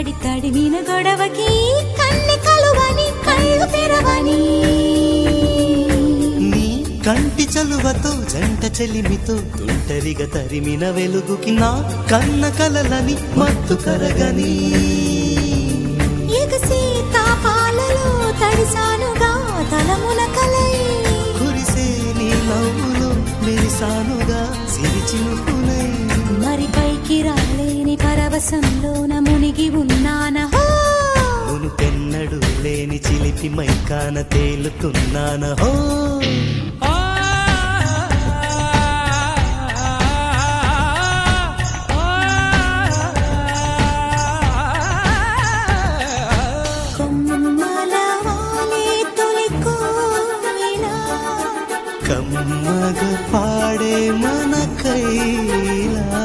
తడి తడిమిన గొడవకి కన్నె కలువని కళ్ళు తెరవని నీ కంటి చలువతో జంట చెలిమితో తుంటరిగా తరిమిన వెలుగుకి నా కన్న కలలని మత్తు కరగని ఎగసి తాపాలలో తడిసానుగా తలమున కలై కురిసే నీ నవ్వులో మెరిసానుగా సిరిచినుకునై మరి పైకి రాలేని పరవశంలోన మునిగి ఉన్నానహో మునుపెన్నడు లేని చిలిపి మైకాన తేలుతున్నానహో కమ్మగ పాడే మన కైలా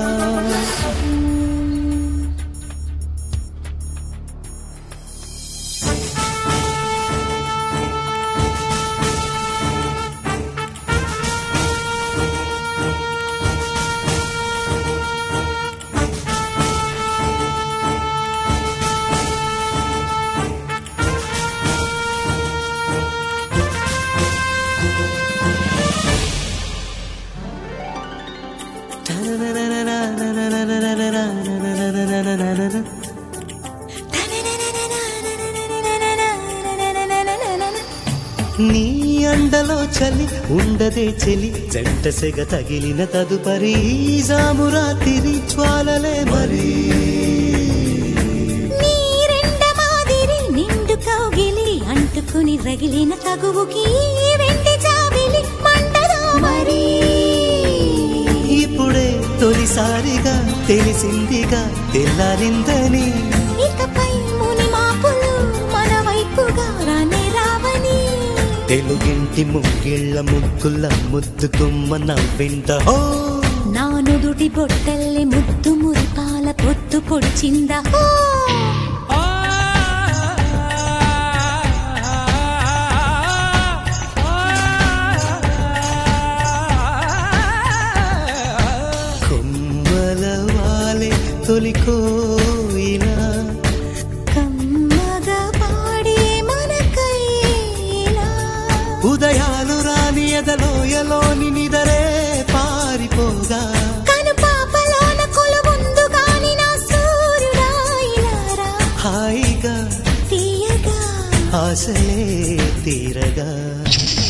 నీ అండలో చలి ఉండదే చెలి జంట సెగ తగిలిన తదుపరి జామురాతిరి జ్వాలలే మరి నీరెండమాదిరి నిండు కౌగిలి అంటుకుని రగిలిన తగువుకి వెండి జాబిలి మంటదా మరి ఇప్పుడే తొలిసారిగా తెలిసిందిగా తెల్లారిందని ఇకపై ముని మాపులు మన వైపుగా రానే రావని తెలుగింటి ముగ్గిళ్ళ ముగ్గుల ముద్దు గుమ్మ నవ్విందహో నా నుదుటి బొట్టల్లే ముద్దు మురిపాల పొద్దు పొడిచిందహో కొమ్మల వాలే తొలి కోయిలా కమ్మగా పాడే మన కైలా ఉదయాలు రాని ఎదలోయలోని నిదరే పారిపోగా కను పాపలోన కొలువుందు గాని నా సూర్యుడా ఇలారా హాయిగా తీయగా ఆశలే తీరగా